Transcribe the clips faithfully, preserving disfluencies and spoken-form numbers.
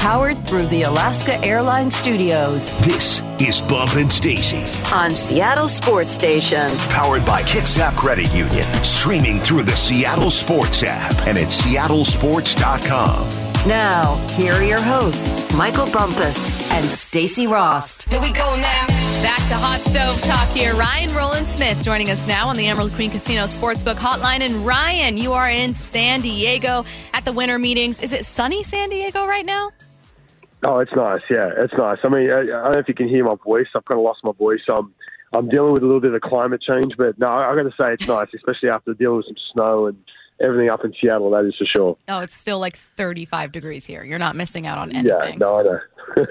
powered through the Alaska Airlines Studios. This is Bump and Stacy on Seattle Sports Station. Powered by Kitsap Credit Union. Streaming through the Seattle Sports app and at seattle sports dot com. Now, here are your hosts, Michael Bumpus and Stacy Rost. Here we go now. Back to Hot Stove Talk here. Ryan Rowland-Smith joining us now on the Emerald Queen Casino Sportsbook Hotline. And Ryan, you are in San Diego at the winter meetings. Is it sunny San Diego right now? Oh, it's nice. Yeah, it's nice. I mean, I, I don't know if you can hear my voice. I've kind of lost my voice. I'm, I'm dealing with a little bit of climate change, but no, I, I got to say it's nice, especially after dealing with some snow and everything up in Seattle, that is for sure. Oh, it's still like thirty-five degrees here. You're not missing out on anything. Yeah, no, I know.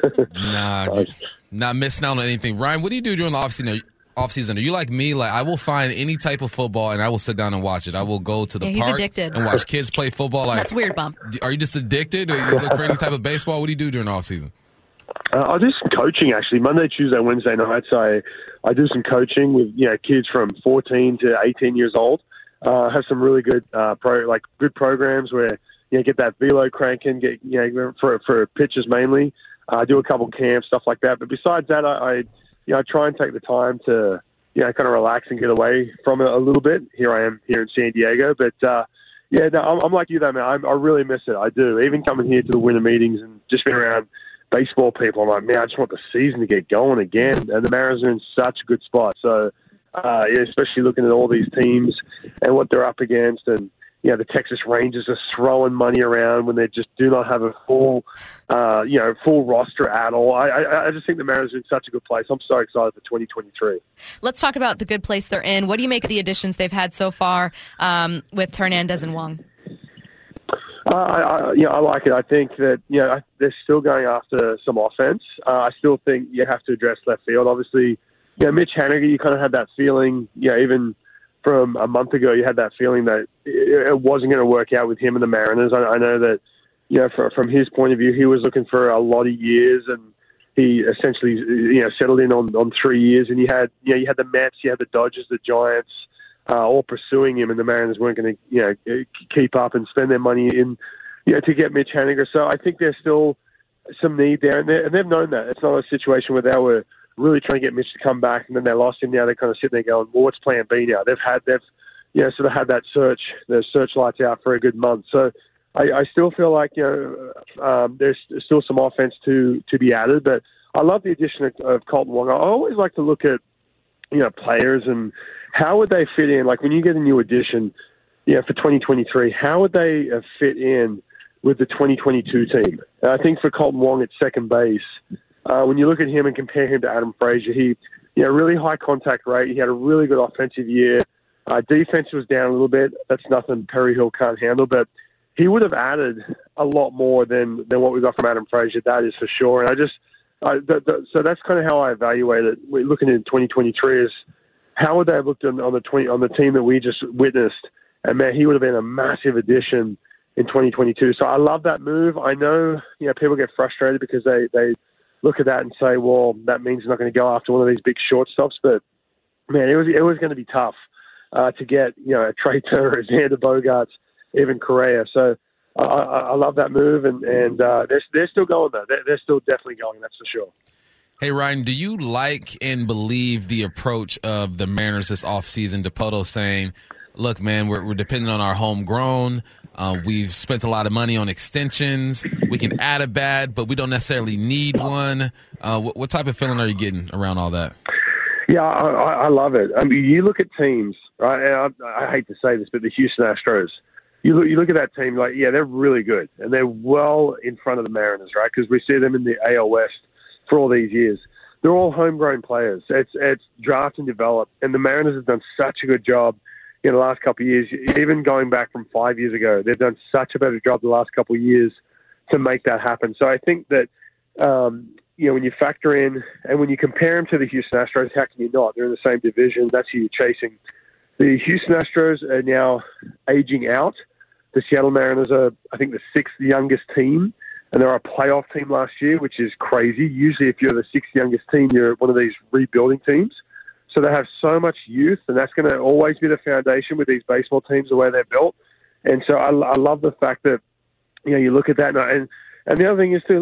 nah, you're not missing out on anything. Ryan, what do you do during the offseason? Off season, are you like me? Like, I will find any type of football and I will sit down and watch it. I will go to the yeah, he's park addicted. and watch kids play football. Like, that's weird, Bump. Are you just addicted, or you look for any type of baseball? What do you do during the off season? Uh, I do some coaching actually. Monday, Tuesday, Wednesday nights. I I do some coaching with you know kids from fourteen to eighteen years old. Uh, have some really good uh, pro like good programs where you know get that velo cranking, get you know for for pitchers mainly. I uh, do a couple camps, stuff like that. But besides that, I, I you know I try and take the time to you know kind of relax and get away from it a little bit. Here I am here in San Diego, but uh, yeah, no, I'm, I'm like you though, man. I, I really miss it. I do. Even coming here to the winter meetings and just being around baseball people, I'm like, man, I just want the season to get going again. And the Mariners are in such a good spot. So. Uh, yeah, especially looking at all these teams and what they're up against, and you know the Texas Rangers are throwing money around when they just do not have a full, uh, you know, full roster at all. I, I, I just think the Mariners are in such a good place. I'm so excited for twenty twenty-three. Let's talk about the good place they're in. What do you make of the additions they've had so far um, with Hernandez and Wong? Uh, I, I, you know, I like it. I think that you know they're still going after some offense. Uh, I still think you have to address left field. Obviously. Yeah, Mitch Haniger, you kind of had that feeling, yeah, even from a month ago, you had that feeling that it wasn't going to work out with him and the Mariners. I, I know that, you know, for, from his point of view, he was looking for a lot of years, and he essentially, you know, settled in on, on three years. And you had, you know, you had the Mets, you had the Dodgers, the Giants, uh, all pursuing him, and the Mariners weren't going to, you know, keep up and spend their money in, you know, to get Mitch Haniger. So I think there's still some need there, and, and they've known that. It's not a situation where they were really trying to get Mitch to come back, and then they lost him. Now they're kind of sitting there going, well, what's plan B now? They've had, they've, you know, sort of had that search, the searchlights out for a good month. So I, I still feel like, you know, um, there's still some offense to, to be added, but I love the addition of, of Colton Wong. I always like to look at, you know, players and how would they fit in? Like when you get a new addition, you know, for twenty twenty-three, how would they uh, fit in with the twenty twenty-two team? And I think for Colton Wong at second base, Uh, when you look at him and compare him to Adam Frazier, he, you know, really high contact rate. He had a really good offensive year. Uh, defense was down a little bit. That's nothing Perry Hill can't handle, but he would have added a lot more than, than what we got from Adam Frazier. That is for sure. And I just, uh, th- th- so that's kind of how I evaluate it. We're looking at twenty twenty-three is how would they have looked on, on the twenty on the team that we just witnessed? And man, he would have been a massive addition in twenty twenty-two. So I love that move. I know, you know, people get frustrated because they, they, look at that and say, well, that means you're not going to go after one of these big shortstops. But, man, it was it was going to be tough uh, to get, you know, a Trey Turner, Xander Bogaerts, even Correa. So I, I, I love that move, and, and uh, they're, they're still going, though. They're, they're still definitely going, that's for sure. Hey, Ryan, do you like and believe the approach of the Mariners this offseason? DePoto saying, look, man, we're, we're dependent on our homegrown. Uh, we've spent a lot of money on extensions. We can add a bat, but we don't necessarily need one. Uh, what, what type of feeling are you getting around all that? Yeah, I, I love it. I mean, you look at teams, right? And I, I hate to say this, but the Houston Astros, you look, you look at that team, like, yeah, they're really good, and they're well in front of the Mariners, right? Because we see them in the A L West for all these years. They're all homegrown players. It's it's draft and develop, and the Mariners have done such a good job in the last couple of years. Even going back from five years ago, they've done such a better job the last couple of years to make that happen. So I think that, um, you know, when you factor in and when you compare them to the Houston Astros, how can you not? They're in the same division. That's who you're chasing. The Houston Astros are now aging out. The Seattle Mariners are, I think, the sixth youngest team, and they're a playoff team last year, which is crazy. Usually if you're the sixth youngest team, you're one of these rebuilding teams. So they have so much youth, and that's going to always be the foundation with these baseball teams, the way they're built. And so I, I love the fact that, you know, you look at that. And, and, and the other thing is, too, look,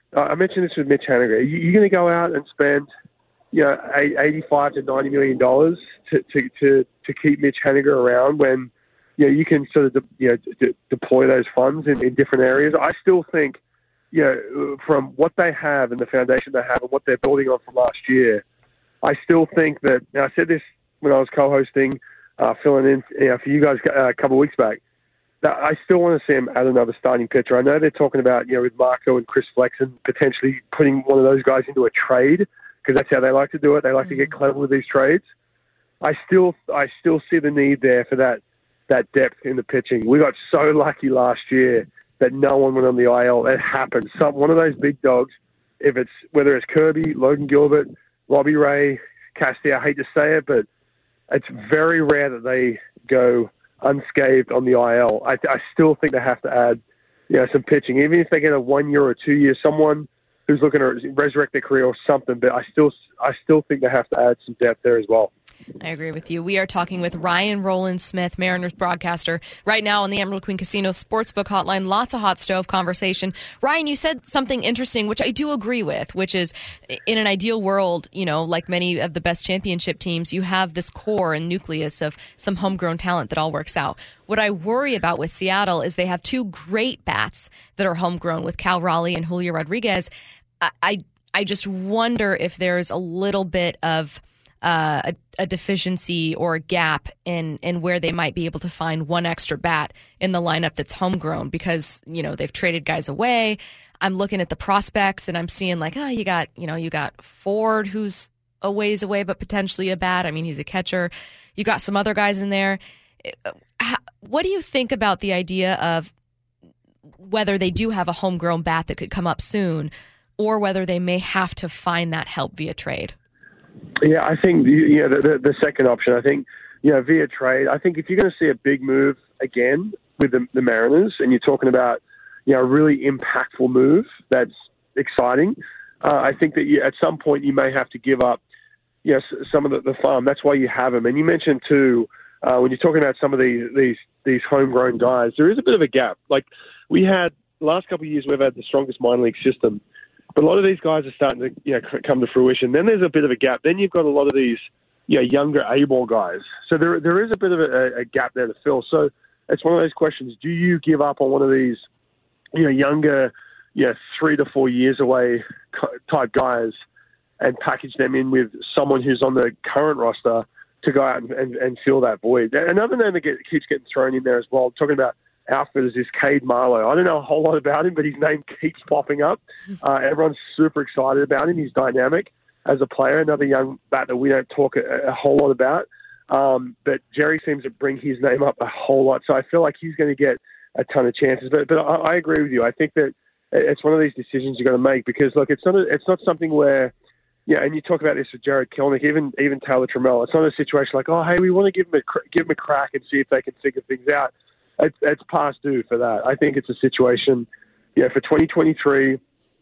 I mentioned this with Mitch Haniger. You're going to go out and spend, you know, eighty-five to ninety million dollars to, to, to, to keep Mitch Haniger around when, you know, you can sort of, de- you know, de- deploy those funds in, in different areas. I still think, you know, from what they have and the foundation they have and what they're building on from last year, I still think that, and I said this when I was co-hosting, uh, filling in you know, for you guys uh, a couple of weeks back, that I still want to see him add another starting pitcher. I know they're talking about, you know, with Marco and Chris Flexen, potentially putting one of those guys into a trade, because that's how they like to do it. They like mm-hmm. to get clever with these trades. I still, I still see the need there for that, that depth in the pitching. We got so lucky last year that no one went on the I L. It happened. Some one of those big dogs, if it's whether it's Kirby, Logan Gilbert, Robbie Ray, Castillo, I hate to say it, but it's very rare that they go unscathed on the I L. I, I still think they have to add, you know, some pitching, even if they get a one year or two year, someone who's looking to resurrect their career or something. But I still, I still think they have to add some depth there as well. I agree with you. We are talking with Ryan Rowland-Smith, Mariners broadcaster, right now on the Emerald Queen Casino Sportsbook Hotline. Lots of hot stove conversation. Ryan, you said something interesting, which I do agree with, which is in an ideal world, you know, like many of the best championship teams, you have this core and nucleus of some homegrown talent that all works out. What I worry about with Seattle is they have two great bats that are homegrown with Cal Raleigh and Julio Rodriguez. I, I, I just wonder if there's a little bit of Uh, a, a deficiency or a gap in, in where they might be able to find one extra bat in the lineup that's homegrown because, you know, they've traded guys away. I'm looking at the prospects and I'm seeing like, oh, you got, you know, you got Ford who's a ways away, but potentially a bat. I mean, he's a catcher. You got some other guys in there. What do you think about the idea of whether they do have a homegrown bat that could come up soon or whether they may have to find that help via trade? Yeah, I think you know, the, the, the second option, I think, you know, via trade, I think if you're going to see a big move again with the, the Mariners and you're talking about, you know, a really impactful move that's exciting, uh, I think that you, at some point you may have to give up, you know, some of the, the farm. That's why you have them. And you mentioned, too, uh, when you're talking about some of these, these, these homegrown guys, there is a bit of a gap. Like we had, the last couple of years, we've had the strongest minor league system. But a lot of these guys are starting to, you know, come to fruition. Then there's a bit of a gap. Then you've got a lot of these, you know, younger A-ball guys. So there there is a bit of a, a gap there to fill. So it's one of those questions. Do you give up on one of these, you know, younger, you know, three to four years away type guys and package them in with someone who's on the current roster to go out and, and, and fill that void? Another name that get, keeps getting thrown in there as well, I'm talking about outfitters, is Cade Marlowe. I don't know a whole lot about him, but his name keeps popping up. Uh, everyone's super excited about him. He's dynamic as a player. Another young bat that we don't talk a, a whole lot about. Um, but Jerry seems to bring his name up a whole lot. So I feel like he's going to get a ton of chances. But but I, I agree with you. I think that it's one of these decisions you've got to make because, look, it's not a, it's not something where, yeah, and you talk about this with Jared Kelenic, even even Taylor Trammell. It's not a situation like, oh, hey, we want to give them a give them a crack and see if they can figure things out. It's, it's past due for that. I think it's a situation, you know, for twenty twenty-three,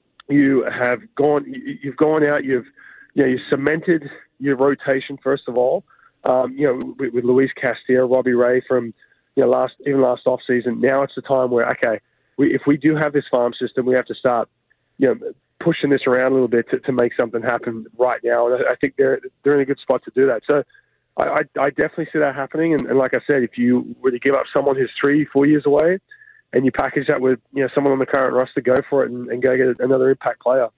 you have gone, you've gone out, you've, you know, you cemented your rotation first of all. Um, you know, with, with Luis Castillo, Robbie Ray from, you know, last even last off season. Now it's the time where, okay, we, if we do have this farm system, we have to start, you know, pushing this around a little bit to, to make something happen right now. And I, I think they're they're in a good spot to do that. So. I, I definitely see that happening, and, and like I said, if you were to give up someone who's three, four years away, and you package that with, you know, someone on the current roster, go for it and, and go get another impact player.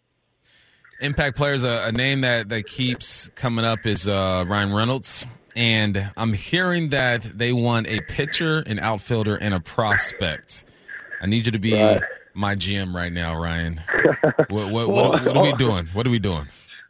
Impact players, a, a name that, that keeps coming up is uh, Ryan Reynolds, and I'm hearing that they want a pitcher, an outfielder, and a prospect. I need you to be right. my G M right now, Ryan. what, what, what, what are we doing? What are we doing?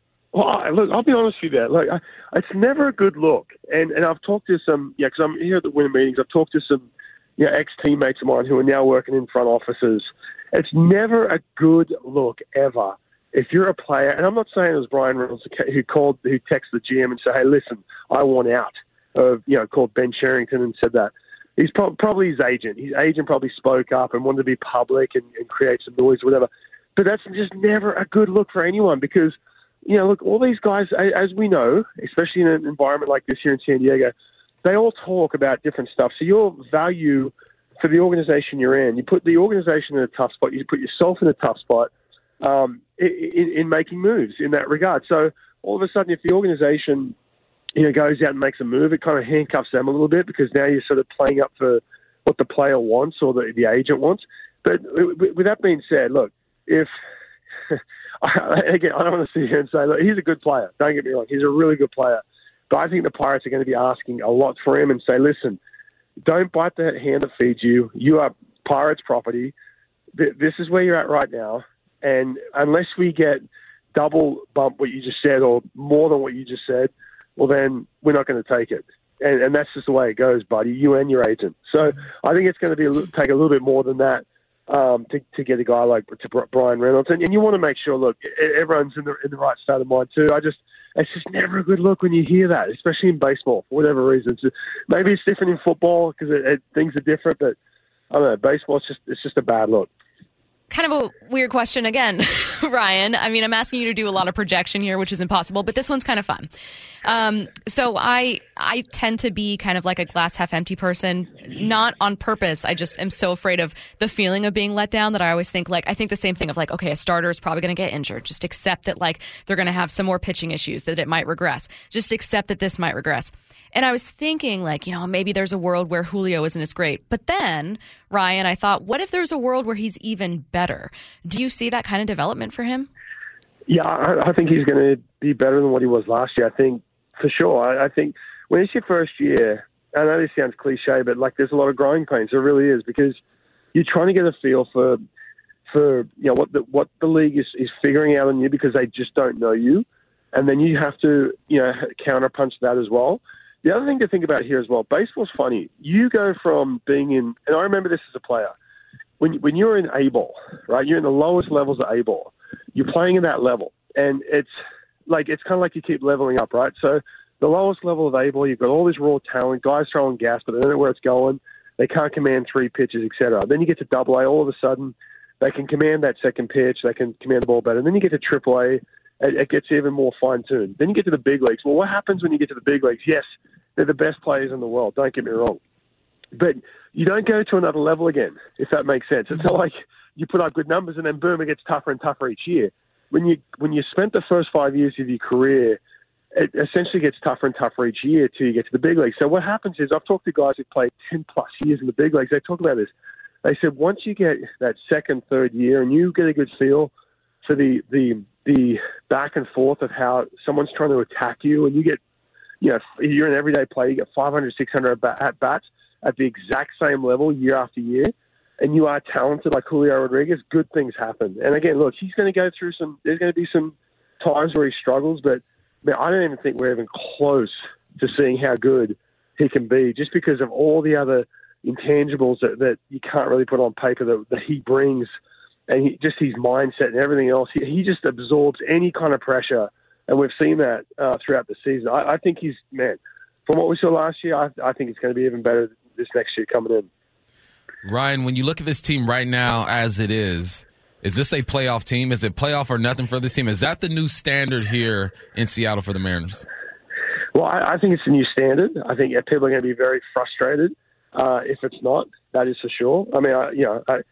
Well, look, I'll be honest with you there. Look, I, it's never a good look. And and I've talked to some, yeah, because I'm here at the winter meetings. I've talked to some, you know, ex-teammates of mine who are now working in front offices. It's never a good look ever if you're a player. And I'm not saying it was Brian Reynolds who called, who texted the G M and said, hey, listen, I want out. Of, you know, called Ben Sherrington and said that. He's pro- probably his agent. His agent probably spoke up and wanted to be public and, and create some noise or whatever. But that's just never a good look for anyone because, you know, look, all these guys, as we know, especially in an environment like this here in San Diego, they all talk about different stuff. So your value for the organization you're in, you put the organization in a tough spot, you put yourself in a tough spot. um, in, in making moves in that regard. So all of a sudden, if the organization, you know, goes out and makes a move, it kind of handcuffs them a little bit because now you're sort of playing up for what the player wants or the, the agent wants. But with that being said, look, if again, I don't want to sit here and say, look, he's a good player. Don't get me wrong, he's a really good player. But I think the Pirates are going to be asking a lot for him and say, listen, don't bite the hand that feeds you. You are Pirates property. This is where you're at right now. And unless we get double bump what you just said or more than what you just said, well, then we're not going to take it. And, and that's just the way it goes, buddy, you and your agent. So I think it's going to be a little, take a little bit more than that um, to, to get a guy like to Bryan Reynolds. And, and you want to make sure, look, everyone's in the, in the right state of mind too. I just It's just never a good look when you hear that, especially in baseball, for whatever reason. It's, maybe it's different in football because it, it, things are different, but I don't know, baseball, it's just, it's just a bad look. Kind of a weird question again, Ryan. I mean, I'm asking you to do a lot of projection here, which is impossible, but this one's kind of fun. Um, so I I tend to be kind of like a glass half empty person, not on purpose. I just am so afraid of the feeling of being let down that I always think like, I think the same thing of like, okay, a starter is probably going to get injured. Just accept that like they're going to have some more pitching issues, that it might regress. Just accept that this might regress. And I was thinking like, you know, maybe there's a world where Julio isn't as great. But then, Ryan, I thought, what if there's a world where he's even better? Do you see that kind of development for him? Yeah, I, I think he's going to be better than what he was last year. I think for sure. I, I think when it's your first year, I know this sounds cliche, but like there's a lot of growing pains. There really is, because you're trying to get a feel for, for you know, what the, what the league is, is figuring out on you because they just don't know you. And then you have to, you know, counterpunch that as well. The other thing to think about here as well, baseball's funny. You go from being in, and I remember this as a player, when when you're in A-ball, right, you're in the lowest levels of A-ball, you're playing in that level, and it's like, it's kind of like you keep leveling up, right? So the lowest level of A-ball, you've got all this raw talent, guys throwing gas, but they don't know where it's going, they can't command three pitches, et cetera. Then you get to double A, all of a sudden, they can command that second pitch, they can command the ball better. And then you get to triple A, it, it gets even more fine-tuned. Then you get to the big leagues. Well, what happens when you get to the big leagues? Yes, they're the best players in the world, don't get me wrong. But you don't go to another level again, if that makes sense. It's not like you put up good numbers and then boom, it gets tougher and tougher each year. When you when you spent the first five years of your career, it essentially gets tougher and tougher each year till you get to the big leagues. So what happens is, I've talked to guys who've played ten plus years in the big leagues. They talk about this. They said once you get that second, third year and you get a good feel for the the the back and forth of how someone's trying to attack you, and you get, you know, you're an everyday player, you get five hundred, six hundred at bats at the exact same level year after year, and you are talented like Julio Rodriguez, good things happen. And again, look, he's going to go through some, there's going to be some times where he struggles, but man, I don't even think we're even close to seeing how good he can be, just because of all the other intangibles that, that you can't really put on paper that, that he brings, and he, just his mindset and everything else. He, he just absorbs any kind of pressure, and we've seen that uh, throughout the season. I, I think he's, man, from what we saw last year, I, I think it's going to be even better this next year coming in. Ryan, when you look at this team right now as it is, is this a playoff team? Is it playoff or nothing for this team? Is that the new standard here in Seattle for the Mariners? Well, I, I think it's a new standard. I think yeah, people are going to be very frustrated uh, if it's not. That is for sure. I mean, I, you know, I,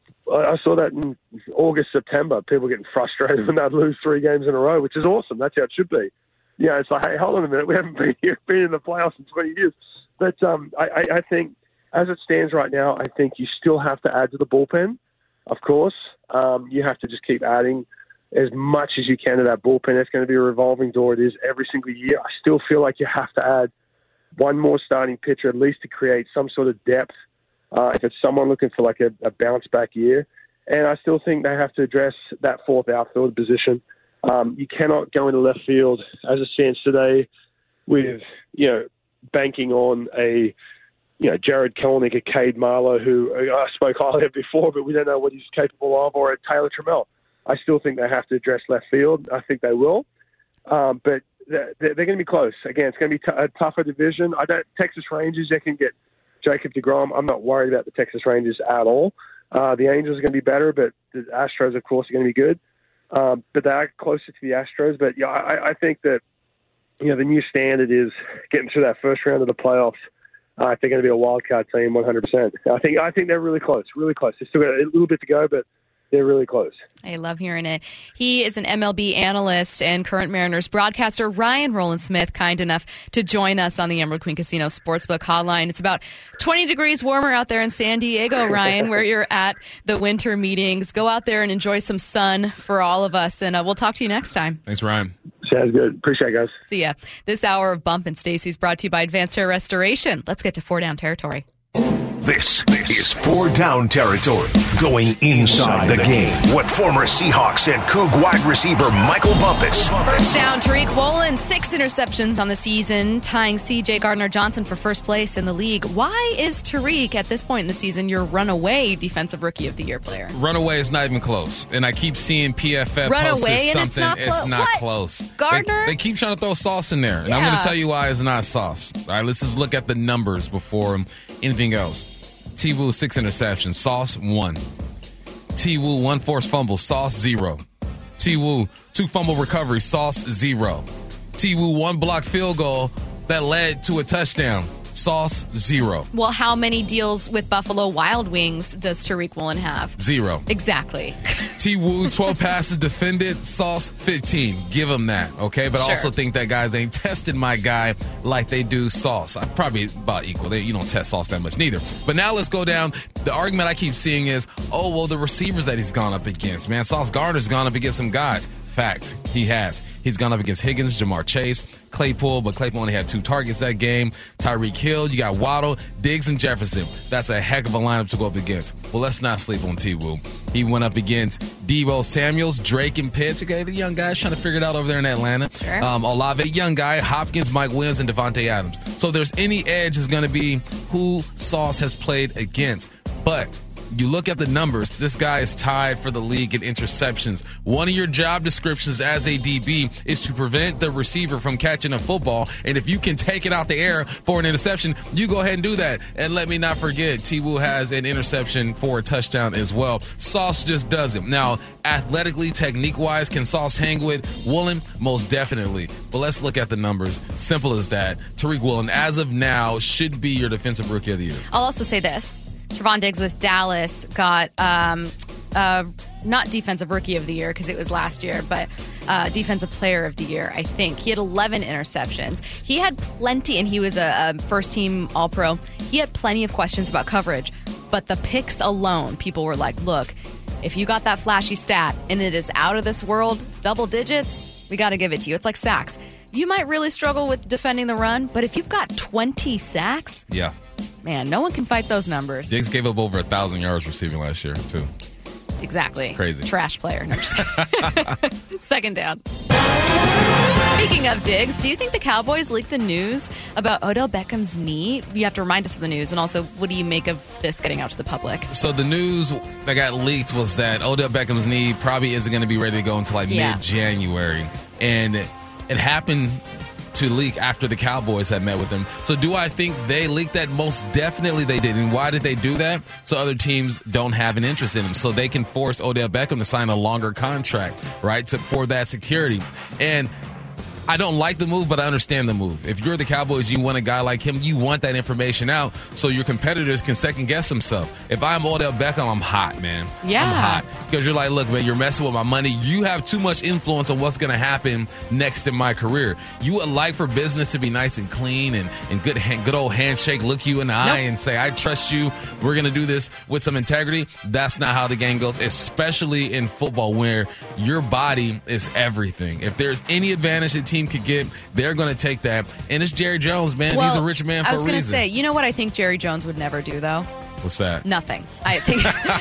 I saw that in August, September, people getting frustrated when they'd lose three games in a row, which is awesome. That's how it should be. You know, it's like, hey, hold on a minute. We haven't been here, been in the playoffs in twenty years. But um, I, I, I think as it stands right now, I think you still have to add to the bullpen, of course. Um, you have to just keep adding as much as you can to that bullpen. It's going to be a revolving door. It is every single year. I still feel like you have to add one more starting pitcher at least to create some sort of depth uh, if it's someone looking for like a, a bounce-back year. And I still think they have to address that fourth outfield position. Um, you cannot go into left field as it stands today with, you know, banking on a, you know, Jared Kelenic, a Cade Marlowe, who I spoke highly of before, but we don't know what he's capable of, or a Taylor Trammell. I still think they have to address left field. I think they will. Um, but they're, they're going to be close. Again, it's going to be t- a tougher division. I don't, Texas Rangers, they can get Jacob deGrom. I'm not worried about the Texas Rangers at all. Uh, the Angels are going to be better, but the Astros, of course, are going to be good. Um, but they are closer to the Astros. But, yeah, I, I think that, you know, the new standard is getting through that first round of the playoffs. Uh, they're going to be a wild card team, one hundred percent. I think I think they're really close, really close. They've still got a little bit to go, but they're really close. I love hearing it. He is an M L B analyst and current Mariners broadcaster. Ryan Rowland-Smith, kind enough to join us on the Emerald Queen Casino Sportsbook Hotline. It's about twenty degrees warmer out there in San Diego, Ryan, where you're at the winter meetings. Go out there and enjoy some sun for all of us, and uh, we'll talk to you next time. Thanks, Ryan. Sounds good. Appreciate it, guys. See ya. This hour of Bump and Stacy is brought to you by Advanced Hair Restoration. Let's get to four down territory. This, this is four down territory, going inside the game with former Seahawks and Coug wide receiver Michael Bumpus. First down, Tariq Woolen, six interceptions on the season, tying C J Gardner-Johnson for first place in the league. Why is Tariq, at this point in the season, your runaway Defensive Rookie of the Year player? Runaway is not even close. And I keep seeing P F F Runaway posted and something. it's not, it's clo- not what? close. Gardner? They, they keep trying to throw sauce in there. And Yeah. I'm going to tell you why it's not sauce. All right, let's just look at the numbers before anything else. T-Woo, six interceptions. Sauce, one. T-Woo, one forced fumble. Sauce, zero. T-Woo, two fumble recoveries. Sauce, zero. T-Woo, one blocked field goal that led to a touchdown. Sauce, zero. Well, how many deals with Buffalo Wild Wings does Tariq Woolen have? Zero. Exactly. T-Woo, twelve passes defended. Sauce, fifteen. Give him that, okay? But I Sure. also think that guys ain't tested my guy like they do Sauce. I probably about equal. They, you don't test Sauce that much neither. But now let's go down. The argument I keep seeing is, oh, well, the receivers that he's gone up against. Man, Sauce Gardner's gone up against some guys. Fact, he has. He's gone up against Higgins, Jamar Chase, Claypool, but Claypool only had two targets that game. Tyreek Hill, you got Waddle, Diggs, and Jefferson. That's a heck of a lineup to go up against. Well, let's not sleep on T-Woo. He went up against Deebo Samuels, Drake, and Pitts. Okay, the young guys trying to figure it out over there in Atlanta. Sure. Um, Olave, young guy, Hopkins, Mike Williams, and Devontae Adams. So if there's any edge, is going to be who Sauce has played against. But you look at the numbers, this guy is tied for the league in interceptions. One of your job descriptions as a D B is to prevent the receiver from catching a football. And if you can take it out the air for an interception, you go ahead and do that. And let me not forget, T-Woo has an interception for a touchdown as well. Sauce just doesn't. Now, athletically, technique-wise, can Sauce hang with Woolen? Most definitely. But let's look at the numbers. Simple as that. Tariq Woolen, as of now, should be your Defensive Rookie of the Year. I'll also say this. Trevon Diggs with Dallas got um, uh, not Defensive Rookie of the Year because it was last year, but uh, Defensive Player of the Year, I think. He had eleven interceptions. He had plenty, and he was a, a first-team All-Pro. He had plenty of questions about coverage, but the picks alone, people were like, look, if you got that flashy stat and it is out of this world, double digits, we got to give it to you. It's like sacks. You might really struggle with defending the run, but if you've got twenty sacks, Yeah. man, no one can fight those numbers. Diggs gave up over a thousand yards receiving last year, too. Exactly. Crazy. Trash player. No, just kidding. Second down. Speaking of Diggs, do you think the Cowboys leaked the news about Odell Beckham's knee? You have to remind us of the news. And also, what do you make of this getting out to the public? So the news that got leaked was that Odell Beckham's knee probably isn't going to be ready to go until like Yeah. mid-January. And it happened to leak after the Cowboys had met with him. So do I think they leaked that? Most definitely they did. And why did they do that? So other teams don't have an interest in him. So they can force Odell Beckham to sign a longer contract, right, to, for that security. And I don't like the move, but I understand the move. If you're the Cowboys, you want a guy like him, you want that information out so your competitors can second guess themselves. If I'm Odell Beckham, I'm hot, man. Yeah. I'm hot. Because you're like, look, man, you're messing with my money. You have too much influence on what's going to happen next in my career. You would like for business to be nice and clean and, and good good old handshake, look you in the eye Nope. and say, I trust you. We're going to do this with some integrity. That's not how the game goes, especially in football where your body is everything. If there's any advantage the team could get, they're going to take that. And it's Jerry Jones, man. He's a rich man for I was a gonna reason. say, you know what I think Jerry Jones would never do, though? What's that? Nothing. I think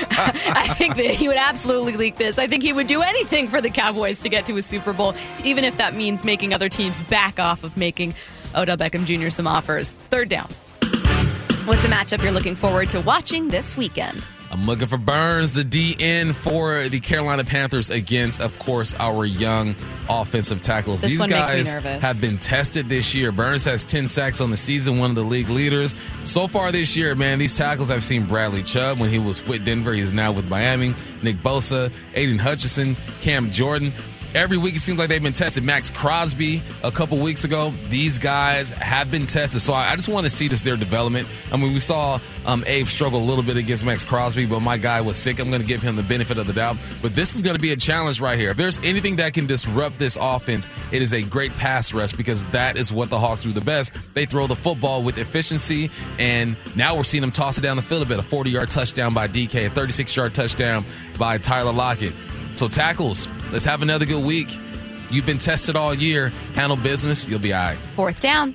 I think that he would absolutely leak this. I think he would do anything for the Cowboys to get to a Super Bowl, even if that means making other teams back off of making Odell Beckham Junior some offers. Third down. What's a matchup you're looking forward to watching this weekend? I'm looking for Burns, the D N for the Carolina Panthers against, of course, our young offensive tackles. This These one makes me guys nervous. have been tested this year. Burns has ten sacks on the season, one of the league leaders. So far this year, man, these tackles I've seen Bradley Chubb when he was with Denver. He's now with Miami. Nick Bosa, Aiden Hutchinson, Cam Jordan. every week it seems like they've been tested. Max Crosby a couple weeks ago. These guys have been tested. So I, I just want to see this, their development. I mean, we saw um, Abe struggle a little bit against Max Crosby, but my guy was sick. I'm going to give him the benefit of the doubt. But this is going to be a challenge right here. If there's anything that can disrupt this offense, it is a great pass rush, because that is what the Hawks do the best. They throw the football with efficiency, and now we're seeing them toss it down the field a bit. A forty-yard touchdown by D K, a thirty-six-yard touchdown by Tyler Lockett. So tackles, let's have another good week. You've been tested all year. Handle business. You'll be all right. Fourth down.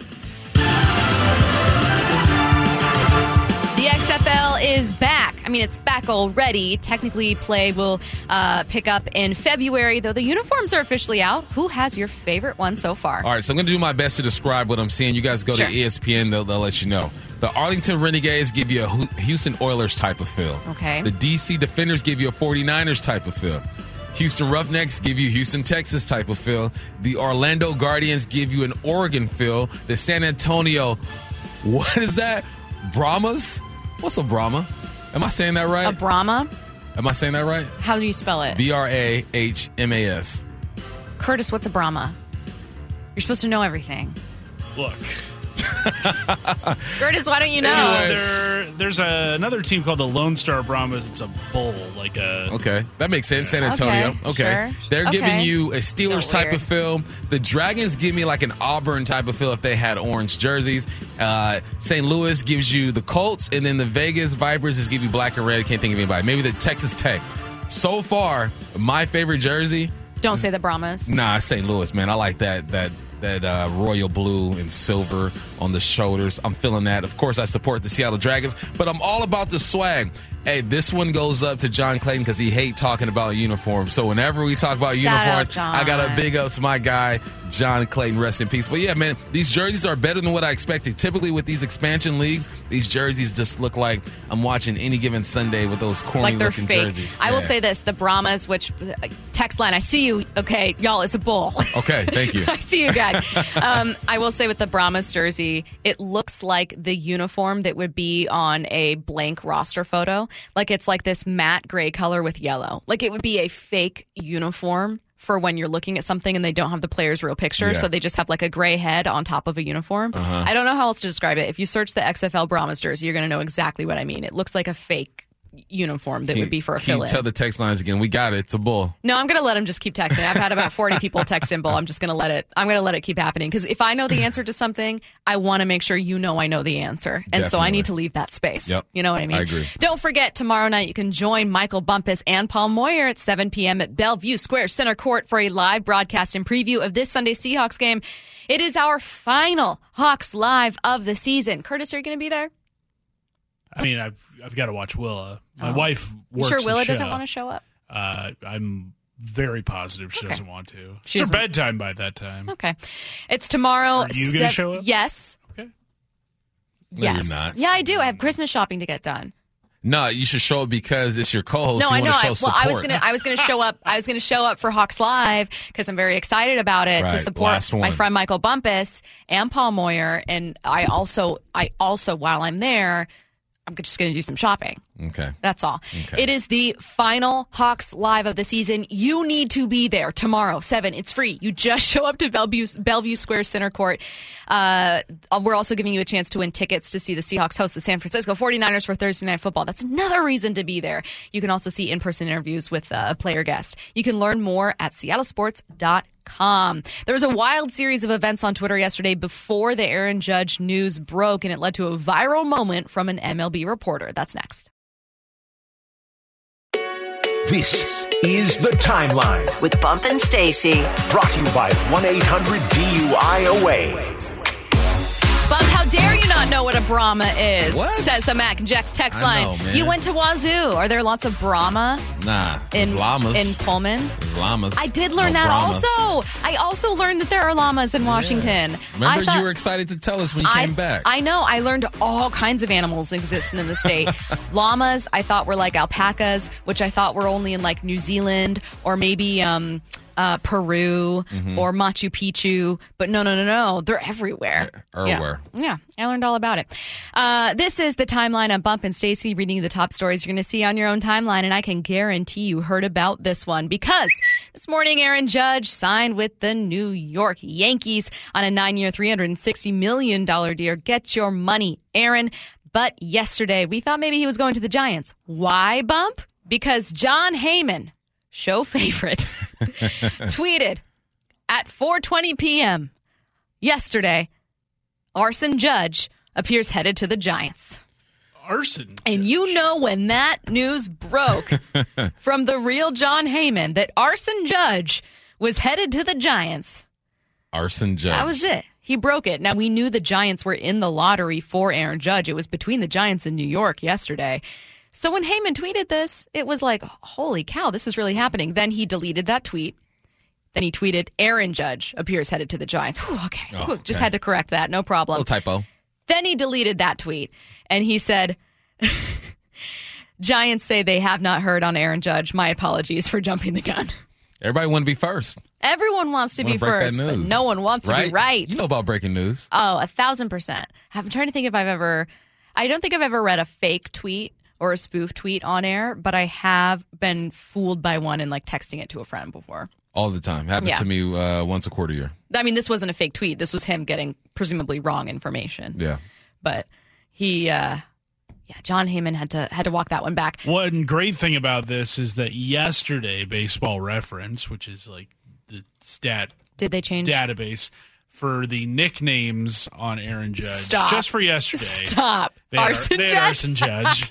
The X F L is back. I mean, it's back already. Technically, play will uh, pick up in February, though the uniforms are officially out. Who has your favorite one so far? All right, so I'm going to do my best to describe what I'm seeing. You guys go Sure. to E S P N. They'll, they'll let you know. The Arlington Renegades give you a Houston Oilers type of feel. Okay. The D C Defenders give you a forty-niners type of feel. Houston Roughnecks give you Houston, Texas type of feel. The Orlando Guardians give you an Oregon feel. The San Antonio, what is that? Brahmas? What's a Brahma? Am I saying that right? A Brahma? Am I saying that right? How do you spell it? B R A H M A S. Curtis, what's a Brahma? You're supposed to know everything. Look. Curtis, why don't you know? Anyway, there, there's a, another team called the Lone Star Brahmas. It's a bowl, like a. Okay, that makes sense. San Antonio. Okay, Okay, sure. they're Okay. giving you a Steelers So type weird. of feel. The Dragons give me like an Auburn type of feel if they had orange jerseys. Uh, Saint Louis gives you the Colts, and then the Vegas Vipers just give you black and red. Can't think of anybody. Maybe the Texas Tech. So far, my favorite jersey. Don't say the Brahmas. Nah, Saint Louis, man. I like that that that uh, royal blue and silver on the shoulders. I'm feeling that. Of course, I support the Seattle Dragons, but I'm all about the swag. Hey, this one goes up to John Clayton because he hate talking about uniforms. So whenever we talk about Shout uniforms, out, John. I got a big up to my guy, John Clayton. Rest in peace. But yeah, man, these jerseys are better than what I expected. Typically with these expansion leagues, these jerseys just look like I'm watching any given Sunday with those corny Like they're looking fake. jerseys. I will Yeah. say this: the Brahmas, which uh, text line, I see you. Okay, y'all, it's a bull. Okay, thank you. I see you guys. um, I will say with the Brahmas jersey, it looks like the uniform that would be on a blank roster photo. Like it's like this matte gray color with yellow. Like it would be a fake uniform for when you're looking at something and they don't have the player's real picture. Yeah. So they just have like a gray head on top of a uniform. Uh-huh. I don't know how else to describe it. If you search the X F L Brahmas jersey, you're going to know exactly what I mean. It looks like a fake uniform that Can- would be for a can you fill-in. tell the text lines again? We got it. It's a bull. No, I'm going to let him just keep texting. I've had about forty people text in bull. I'm just going to let it. I'm going to let it keep happening because if I know the answer to something, I want to make sure you know I know the answer, and so I Definitely. need to leave that space. Yep. You know what I mean? I agree. Don't forget tomorrow night you can join Michael Bumpus and Paul Moyer at seven p.m. at Bellevue Square Center Court for a live broadcast and preview of this Sunday Seahawks game. It is our final Hawks Live of the season. Curtis, are you going to be there? I mean, I've I've got to watch Willa. My Oh. wife You works sure the Willa show. doesn't want to show up? Uh, I'm very positive she Okay. doesn't want to. She it's her doesn't- bedtime by that time. Okay. It's tomorrow. Are you gonna show up? Yes. Okay. No, you're Yes. not. Yeah, I do. I have Christmas shopping to get done. No, you should show up because it's your co-host. No, you I know. want to I, show well, support. I was gonna, I was gonna show up. I was gonna show up for Hawks Live because I'm very excited about it to Right, support last my one. friend Michael Bumpus and Paul Moyer. And I also, I also, while I'm there, I'm just gonna do some shopping. Okay. That's all. Okay. It is the final Hawks Live of the season. You need to be there tomorrow, seven. It's free. You just show up to Bellevue, Bellevue Square Center Court. Uh, we're also giving you a chance to win tickets to see the Seahawks host the San Francisco forty-niners for Thursday Night Football. That's another reason to be there. You can also see in-person interviews with uh, a player guest. You can learn more at seattle sports dot com. There was a wild series of events on Twitter yesterday before the Aaron Judge news broke, and it led to a viral moment from an M L B reporter. That's next. This is The Timeline, With Bump and Stacy. brought to you by one eight hundred D U I O A. Bump, how dare you not know what a Brahma is? What? Says the Mac and Jack's text I line. know, man. You went to Wazoo. Are there lots of Brahma Nah. in It's llamas. in Pullman? It's llamas. I did learn No that Brahmas. also. I also learned that there are llamas in Washington. Remember, I thought- you were excited to tell us when you I, came back. I know. I learned all kinds of animals existing in the state. Llamas, I thought were like alpacas, which I thought were only in like New Zealand or maybe um, uh, Peru Mm-hmm. or Machu Picchu. But no, no, no, no. They're everywhere. Everywhere. Yeah. yeah, I learned all about it. Uh, this is the timeline. I'm Bump and Stacy reading the top stories you're going to see on your own timeline. And I can guarantee you heard about this one because this morning Aaron Judge signed with the New York Yankees on a nine-year, three hundred sixty million dollars deal. Get your money, Aaron. But yesterday, we thought maybe he was going to the Giants. Why, Bump? Because Jon Heyman, show favorite, tweeted at four twenty p.m. yesterday, Arson Judge appears headed to the Giants. Arson. And you know when that news broke from the real Jon Heyman that Arson Judge was headed to the Giants. Arson Judge. That was it. He broke it. Now, we knew the Giants were in the lottery for Aaron Judge. It was between the Giants and New York yesterday. So when Heyman tweeted this, it was like, holy cow, this is really happening. Then he deleted that tweet. Then he tweeted, Aaron Judge appears headed to the Giants. Whew, okay. Oh, Whew, just okay. had to correct that. No problem. Little typo. Then he deleted that tweet. And he said, Giants say they have not heard on Aaron Judge. My apologies for jumping the gun. Everybody want to be first. Everyone wants to Wanna be break that first, but news. no one wants to Right? be right. You know about breaking news. Oh, a thousand percent. I'm trying to think if I've ever, I don't think I've ever read a fake tweet or a spoof tweet on air, but I have been fooled by one and like texting it to a friend before. All the time. Happens Yeah. to me uh, once a quarter year. I mean, this wasn't a fake tweet. This was him getting presumably wrong information. Yeah. But he, uh, yeah, Jon Heyman had to had to walk that one back. One great thing about this is that yesterday, Baseball Reference, which is like the stat Did they change? database for the nicknames on Aaron Judge, Stop. just for yesterday. Stop. They had, Arson they had Judge. Arson Judge.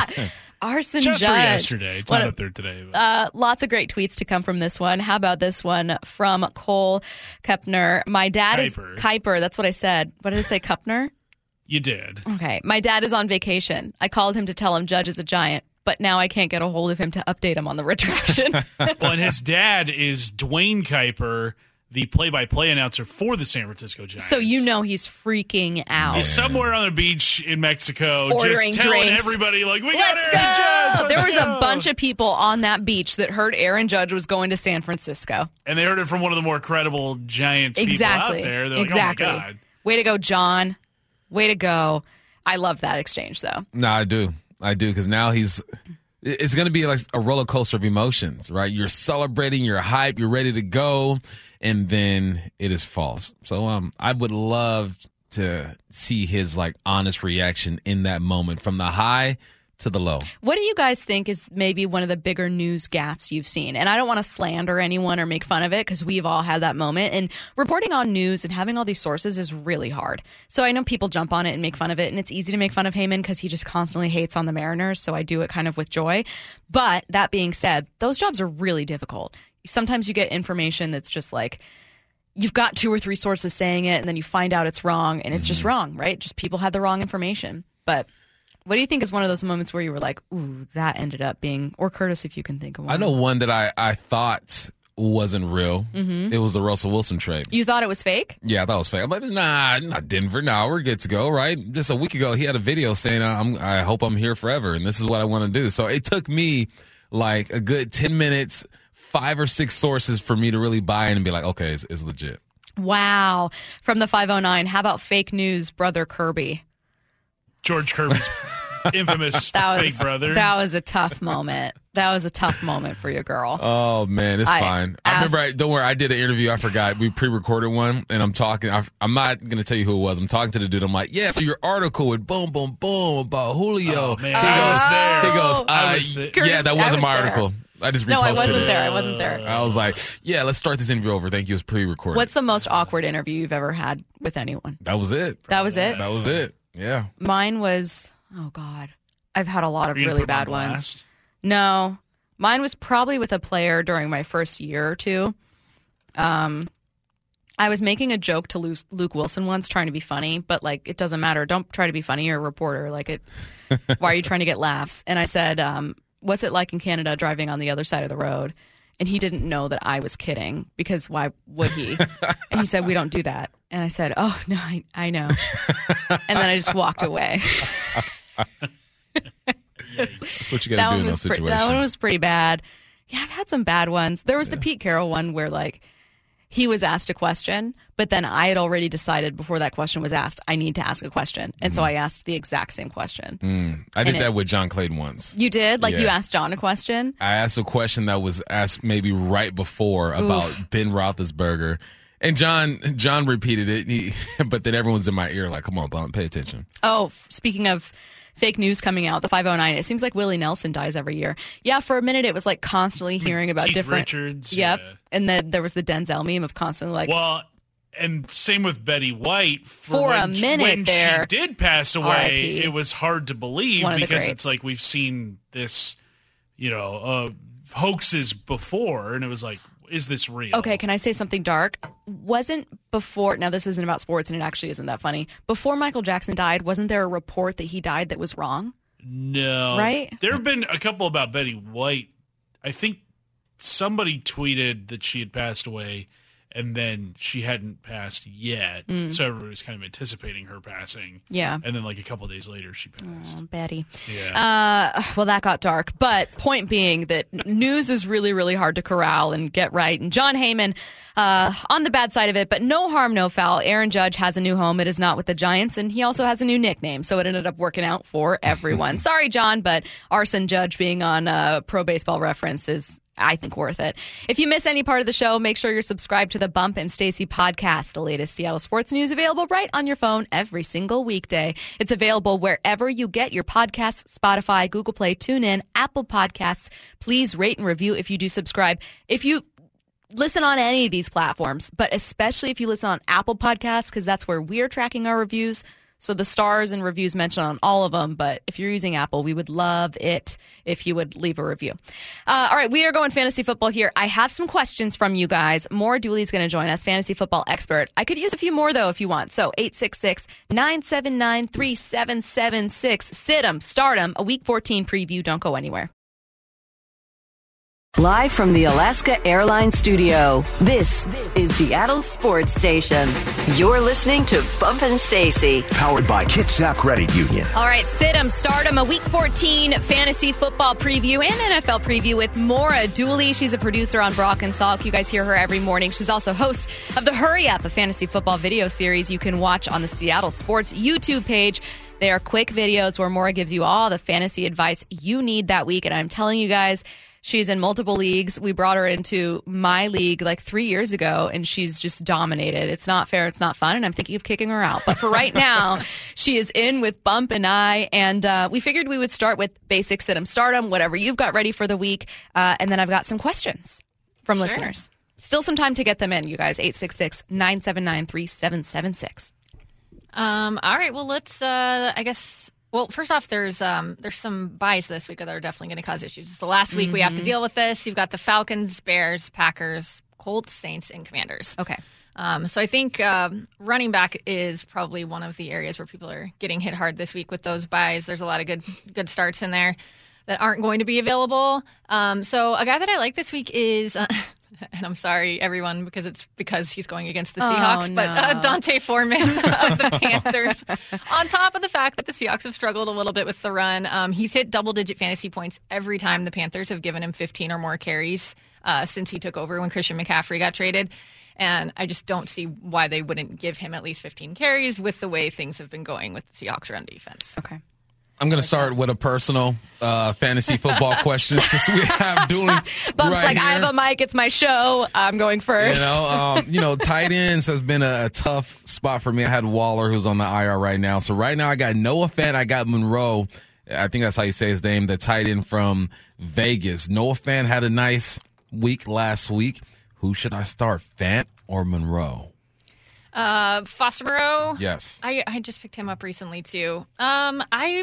Arson just Judge. for yesterday. It's What not a- up there today. But. Uh, lots of great tweets to come from this one. How about this one from Cole Kepner? My dad Kuiper. is Kuiper. That's what I said. What did I say, Kepner? You did. Okay. My dad is on vacation. I called him to tell him Judge is a Giant, but now I can't get a hold of him to update him on the retraction. Well, and his dad is Dwayne Kuiper, the play-by-play announcer for the San Francisco Giants. So you know he's freaking out. He's somewhere on the beach in Mexico, Ordering just telling drinks. everybody, like, we Let's got go! Aaron Judge. There let's was go. a bunch of people on that beach that heard Aaron Judge was going to San Francisco. And they heard it from one of the more credible Giants Exactly. people out there. They're like, exactly. oh, my God. Way to go, John. Way to go. I love that exchange, though. No, I do. I do, because now he's it's going to be like a roller coaster of emotions, right? You're celebrating, you're hype, you're ready to go, and then it is false. So um, I would love to see his like honest reaction in that moment, from the high to the low. What do you guys think is maybe one of the bigger news gaffes you've seen? And I don't want to slander anyone or make fun of it, because we've all had that moment. And reporting on news and having all these sources is really hard. So I know people jump on it and make fun of it, and it's easy to make fun of Heyman because he just constantly hates on the Mariners. So I do it kind of with joy. But that being said, those jobs are really difficult. Sometimes you get information that's just like, you've got two or three sources saying it, and then you find out it's wrong, and it's just wrong, right? Just people had the wrong information. But what do you think is one of those moments where you were like, ooh, that ended up being, or Curtis, if you can think of one. I know one that I, I thought wasn't real. Mm-hmm. It was the Russell Wilson trade. You thought it was fake? Yeah, I thought it was fake. I'm like, nah, not Denver. Nah, we're good to go, right? Just a week ago, he had a video saying, I'm, I hope I'm here forever, and this is what I want to do. So it took me like a good ten minutes, five or six sources for me to really buy in and be like, okay, it's, it's legit. Wow. From the five oh nine, how about fake news, Brother Kirby? George Kirby's infamous That was, fake brother. That was a tough moment. That was a tough moment for your girl. Oh man, it's I fine. asked- I remember. I, don't worry. I did an interview. I forgot. We pre-recorded one, and I'm talking. I, I'm not going to tell you who it was. I'm talking to the dude. I'm like, yeah. So your article with boom, boom, boom about Julio. Oh, man. He I goes. was there. He goes. I Uh, was there. yeah, Curtis, that I wasn't was my there. article. I just reposted No, I wasn't it. there. I wasn't there. I was like, yeah, let's start this interview over. Thank you. It was pre-recorded. What's the most awkward interview you've ever had with anyone? that was it. That was it? That was it. Yeah. Mine was, oh God, I've had a lot of Are you gonna really put him on bad ones. blast? No, mine was probably with a player during my first year or two. Um, I was making a joke to Luke, Luke Wilson once, trying to be funny, but like it doesn't matter. Don't try to be funny. You're a reporter. Like it. Why are you trying to get laughs? And I said, um, "What's it like in Canada driving on the other side of the road?" And he didn't know that I was kidding, because why would he? And he said, "We don't do that." And I said, "Oh no, I, I know." And then I just walked away. That's what you got that to do one in those was pre- situations. that one was pretty bad. Yeah, I've had some bad ones. There was yeah. the Pete Carroll one where, like, he was asked a question, but then I had already decided before that question was asked, I need to ask a question. And mm. so I asked the exact same question. Mm. I did and that it, with John Clayton once. You did? Like, yeah. you asked John a question? I asked a question that was asked maybe right before about Oof. Ben Roethlisberger. And John John repeated it, he, but then everyone's in my ear like, come on, Blunt, pay attention. Oh, speaking of fake news coming out, the five oh nine, it seems like Willie Nelson dies every year. Yeah, for a minute it was like constantly hearing about Keith different... Richards. Yep. Yeah. And then there was the Denzel meme of constantly like... Well, and same with Betty White. For, for when, a minute when there. she did pass away, R I P it was hard to believe One because it's like we've seen this, you know, uh, hoaxes before, and it was like, is this real? Okay, can I say something dark? Wasn't before, now this isn't about sports and it actually isn't that funny. Before Michael Jackson died, wasn't there a report that he died that was wrong? No. Right? There have been a couple about Betty White. I think somebody tweeted that she had passed away and then she hadn't passed yet. Mm. So everybody was kind of anticipating her passing. Yeah. And then like a couple days later she passed. Oh, Betty. Yeah. Uh, well, that got dark. But point being that news is really, really hard to corral and get right. And John Heyman uh, on the bad side of it, but no harm, no foul. Aaron Judge has a new home. It is not with the Giants. And he also has a new nickname. So it ended up working out for everyone. Sorry, John, but Arson Judge being on uh, Pro Baseball Reference is, I think, worth it. If you miss any part of the show, make sure you're subscribed to the Bump and Stacy podcast, the latest Seattle sports news available right on your phone every single weekday. It's available wherever you get your podcasts, Spotify, Google Play, TuneIn, Apple Podcasts. Please rate and review if you do subscribe. If you listen on any of these platforms, but especially if you listen on Apple Podcasts, because that's where we're tracking our reviews. So the stars and reviews mentioned on all of them. But if you're using Apple, we would love it if you would leave a review. Uh, all right, we are going fantasy football here. I have some questions from you guys. Maura Dooley's going to join us, fantasy football expert. I could use a few more, though, if you want. So eight six six, nine seven nine, three seven seven six. Sit 'em, start 'em. A Week fourteen preview. Don't go anywhere. Live from the Alaska Airlines studio, this is Seattle Sports Station. You're listening to Bump and Stacy. Powered by Kitsap Credit Union. All right, sit 'em, start 'em. A Week fourteen fantasy football preview and N F L preview with Maura Dooley. She's a producer on Brock and Salk. You guys hear her every morning. She's also host of the Hurry Up, a fantasy football video series you can watch on the Seattle Sports YouTube page. They are quick videos where Maura gives you all the fantasy advice you need that week. And I'm telling you guys, she's in multiple leagues. We brought her into my league like three years ago, and she's just dominated. It's not fair. It's not fun, and I'm thinking of kicking her out. But for right now, she is in with Bump and I, and uh, we figured we would start with basic sit 'em, start 'em, whatever you've got ready for the week, uh, and then I've got some questions from sure. listeners. Still some time to get them in, you guys. eight six six, nine seven nine, three seven seven six. Um, all right, well, let's, uh, I guess... Well, first off, there's um, there's some buys this week that are definitely going to cause issues. It's the last week mm-hmm. we have to deal with this. You've got the Falcons, Bears, Packers, Colts, Saints, and Commanders. Okay. Um, so I think um, running back is probably one of the areas where people are getting hit hard this week with those buys. There's a lot of good good starts in there that aren't going to be available. Um, so a guy that I like this week is... Uh, and I'm sorry, everyone, because it's because he's going against the Seahawks, oh, no. but uh, Dante Foreman of the Panthers. On top of the fact that the Seahawks have struggled a little bit with the run, um, he's hit double-digit fantasy points every time the Panthers have given him fifteen or more carries uh, since he took over when Christian McCaffrey got traded. And I just don't see why they wouldn't give him at least fifteen carries with the way things have been going with the Seahawks run defense. Okay. I'm going to start with a personal uh, fantasy football question since we have Dooley Bump's right like, here. I have a mic. It's my show. I'm going first. You know, um, you know, tight ends has been a, a tough spot for me. I had Waller, who's on the I R right now. So right now I got Noah Fant. I got Monroe. I think that's how you say his name, the tight end from Vegas. Noah Fant had a nice week last week. Who should I start, Fant or Monroe? Uh, Foster Moreau. Yes. I, I just picked him up recently, too. Um, I...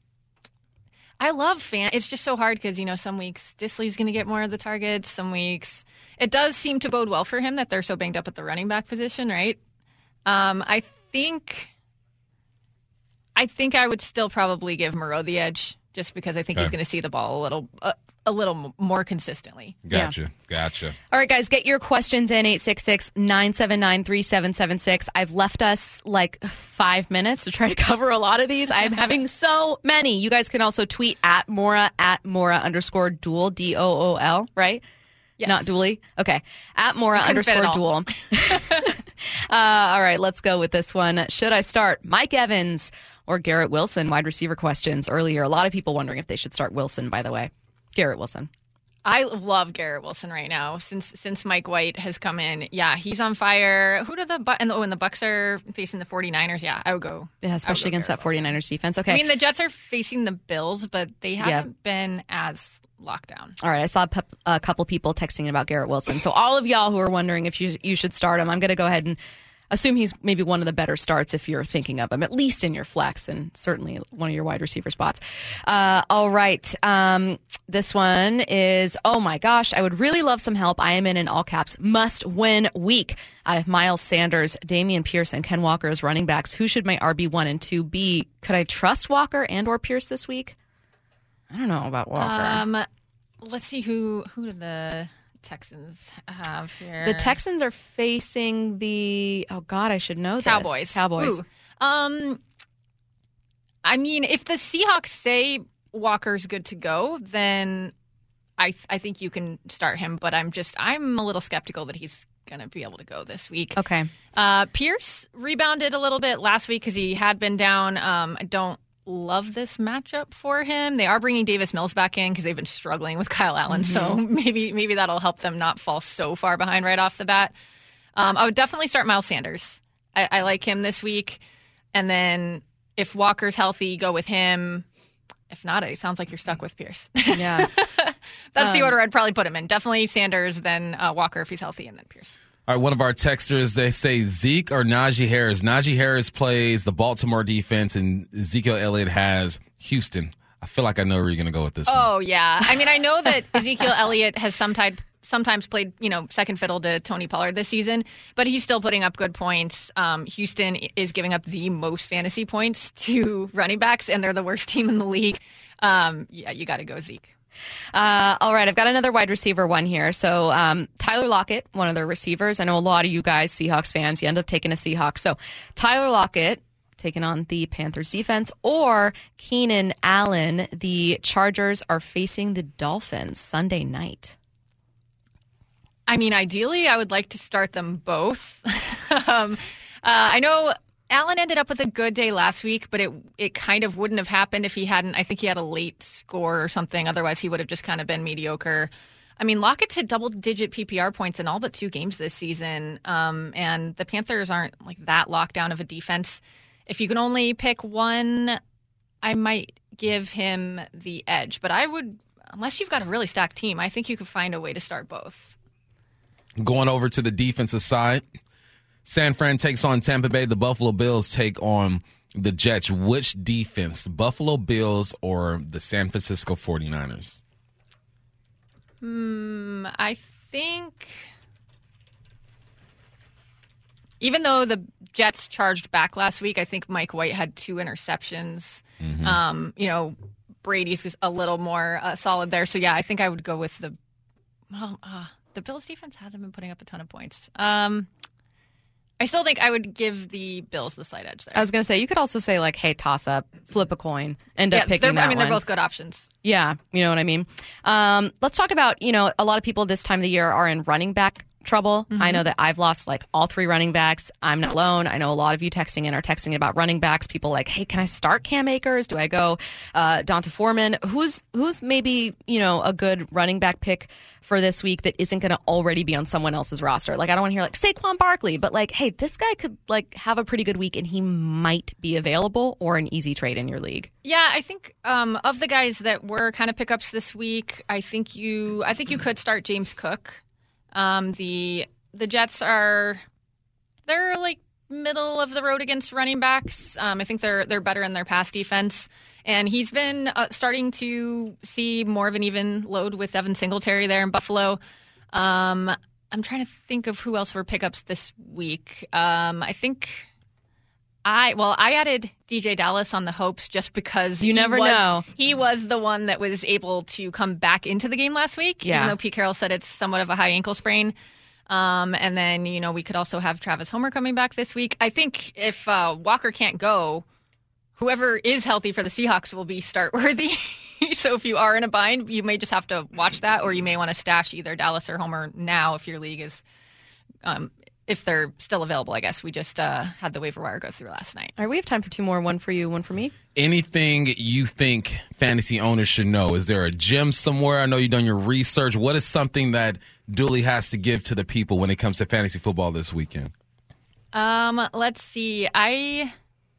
I love Fant. It's just so hard because, you know, some weeks Disley's going to get more of the targets. Some weeks it does seem to bode well for him that they're so banged up at the running back position, right? Um, I think I think I would still probably give Moreau the edge just because I think Okay. he's going to see the ball a little uh, a little more consistently. Gotcha. Gotcha. All right, guys, get your questions in eight six six, nine seven nine, three seven seven six. I've left us like five minutes to try to cover a lot of these. I'm having so many. You guys can also tweet at Mora, at Mora underscore duel, D O O L, right? Yes. Not dually? Okay. At Mora couldn't fit it underscore all. duel. uh, all right, let's go with this one. Should I start Mike Evans or Garrett Wilson? Wide receiver questions earlier. A lot of people wondering if they should start Wilson, by the way. Garrett Wilson. I love Garrett Wilson right now since since Mike White has come in. Yeah, he's on fire. Who do the Bu- and the, oh, and the Bucks are facing the 49ers. Yeah, I would go. Yeah, especially I would go against that Garrett 49ers defense. Okay. I mean, the Jets are facing the Bills, but they haven't Yeah. been as locked down. All right, I saw a, pep- a couple people texting about Garrett Wilson. So all of y'all who are wondering if you you should start him, I'm going to go ahead and assume he's maybe one of the better starts if you're thinking of him, at least in your flex and certainly one of your wide receiver spots. Uh, all right, um, this one is, oh my gosh, I would really love some help. I am in an all caps must-win week. I have Miles Sanders, Damian Pierce, and Ken Walker as running backs. Who should my R B one and two be? Could I trust Walker and or Pierce this week? I don't know about Walker. Um, let's see who who did the Texans have here. The Texans are facing the, oh God, I should know this. Cowboys. Cowboys. Ooh. Um, I mean, if the Seahawks say Walker's good to go, then I th- I think you can start him. But I'm just I'm a little skeptical that he's going to be able to go this week. Okay. Uh, Pierce rebounded a little bit last week because he had been down. Um, I don't love this matchup for him. They are bringing Davis Mills back in because they've been struggling with Kyle Allen. So maybe maybe that'll help them not fall so far behind right off the bat. Um, I would definitely start Miles Sanders. I, I like him this week. And then if Walker's healthy, go with him. If not, it sounds like you're stuck with Pierce. Yeah. That's the Um, order I'd probably put him in. Definitely Sanders, then uh, Walker if he's healthy, and then Pierce. All right, one of our texters, they say Zeke or Najee Harris. Najee Harris plays the Baltimore defense, and Ezekiel Elliott has Houston. I feel like I know where you're going to go with this one. Oh, yeah. I mean, I know that Ezekiel Elliott has sometimes sometimes played, you know, second fiddle to Tony Pollard this season, but he's still putting up good points. Um, Houston is giving up the most fantasy points to running backs, and they're the worst team in the league. Um, yeah, you got to go Zeke. Uh, all right, I've got another wide receiver one here. So um, Tyler Lockett, one of their receivers. I know a lot of you guys, Seahawks fans, you end up taking a Seahawks. So Tyler Lockett taking on the Panthers defense, or Keenan Allen. The Chargers are facing the Dolphins Sunday night. I mean, ideally, I would like to start them both. um, uh, I know Allen ended up with a good day last week, but it it kind of wouldn't have happened if he hadn't. I think he had a late score or something. Otherwise, he would have just kind of been mediocre. I mean, Lockett's hit double-digit P P R points in all but two games this season, um, and the Panthers aren't like that lockdown of a defense. If you can only pick one, I might give him the edge. But I would, unless you've got a really stacked team, I think you could find a way to start both. Going over to the defensive side, San Fran takes on Tampa Bay. The Buffalo Bills take on the Jets. Which defense, the Buffalo Bills or the San Francisco forty-niners? Hmm, I think even though the Jets charged back last week, I think Mike White had two interceptions. Mm-hmm. Um, you know, Brady's a little more uh, solid there. So, yeah, I think I would go with the well, uh, the Bills defense hasn't been putting up a ton of points. Um, I still think I would give the Bills the slight edge there. I was going to say, you could also say, like, hey, toss up, flip a coin, end yeah, up picking they're- that I mean, one. they're both good options. Yeah, you know what I mean? Um, let's talk about, you know, a lot of people this time of the year are in running back trouble. Mm-hmm. I know that I've lost like all three running backs. I'm not alone. I know a lot of you texting in are texting about running backs. People like, hey, can I start Cam Akers? Do I go uh, Donta Foreman? Who's who's maybe, you know, a good running back pick for this week that isn't going to already be on someone else's roster? Like, I don't want to hear like Saquon Barkley, but like, hey, this guy could like have a pretty good week and he might be available or an easy trade in your league. Yeah, I think um, of the guys that were kind of pickups this week, I think you, I think you could start James Cook. Um, the the Jets are they're like middle of the road against running backs. Um, I think they're they're better in their pass defense, and he's been uh, starting to see more of an even load with Evan Singletary there in Buffalo. Um, I'm trying to think of who else were pickups this week. Um, I think. I well, I added D J Dallas on the hopes just because you he never was, know. He was the one that was able to come back into the game last week, yeah. even though Pete Carroll said it's somewhat of a high ankle sprain. Um, and then, you know, we could also have Travis Homer coming back this week. I think if uh, Walker can't go, whoever is healthy for the Seahawks will be start worthy. So if you are in a bind, you may just have to watch that, or you may want to stash either Dallas or Homer now if your league is um, if they're still available. I guess we just uh, had the waiver wire go through last night. All right, we have time for two more. One for you, one for me. Anything you think fantasy owners should know? Is there a gem somewhere? I know you've done your research. What is something that Dooley has to give to the people when it comes to fantasy football this weekend? Um, let's see. I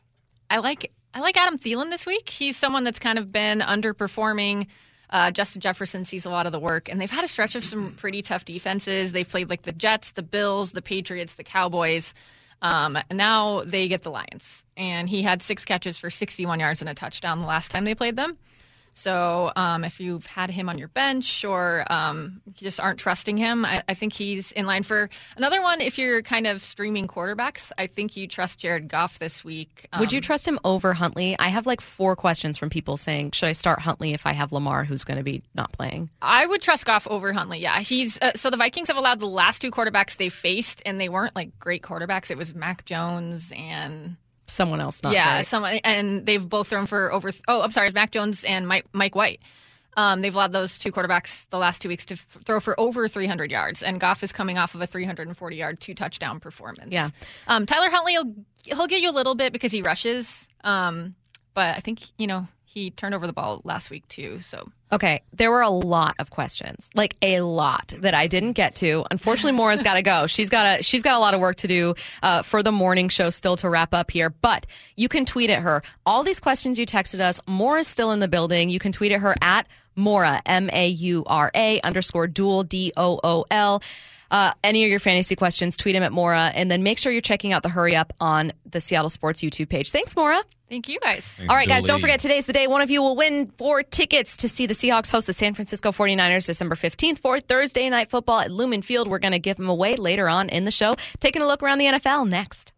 I like I like Adam Thielen this week. He's someone that's kind of been underperforming. Uh, Justin Jefferson sees a lot of the work, and they've had a stretch of some pretty tough defenses. They've played like the Jets, the Bills, the Patriots, the Cowboys. Um, and now they get the Lions. And he had six catches for sixty-one yards and a touchdown the last time they played them. So um, if you've had him on your bench or um, you just aren't trusting him, I, I think he's in line for another one. If you're kind of streaming quarterbacks, I think you trust Jared Goff this week. Um, Would you trust him over Huntley? I have like four questions from people saying, should I start Huntley if I have Lamar, who's going to be not playing? I would trust Goff over Huntley. Yeah, he's uh, so the Vikings have allowed the last two quarterbacks they faced, and they weren't like great quarterbacks. It was Mac Jones and someone else, not yeah, great. someone, and they've both thrown for over. Oh, I'm sorry, Mac Jones and Mike, Mike White. Um, they've allowed those two quarterbacks the last two weeks to f- throw for over three hundred yards, and Goff is coming off of a three hundred forty yard, two touchdown performance. Yeah, um, Tyler Huntley will he'll get you a little bit because he rushes, um, but I think you know he turned over the ball last week too. So okay, there were a lot of questions, like a lot that I didn't get to. Unfortunately, Maura's got to go. She's got a she's got a lot of work to do uh, for the morning show still to wrap up here. But you can tweet at her all these questions you texted us. Maura's still in the building. You can tweet at her at Maura M A U R A underscore Duel D O O L. Uh, any of your fantasy questions, tweet them at Maura, and then make sure you're checking out the Hurry Up on the Seattle Sports YouTube page. Thanks, Maura. Thank you, guys. Thanks, All right, guys, Dooley. don't forget, today's the day one of you will win four tickets to see the Seahawks host the San Francisco forty-niners December fifteenth for Thursday Night Football at Lumen Field. We're going to give them away later on in the show. Taking a look around the N F L next.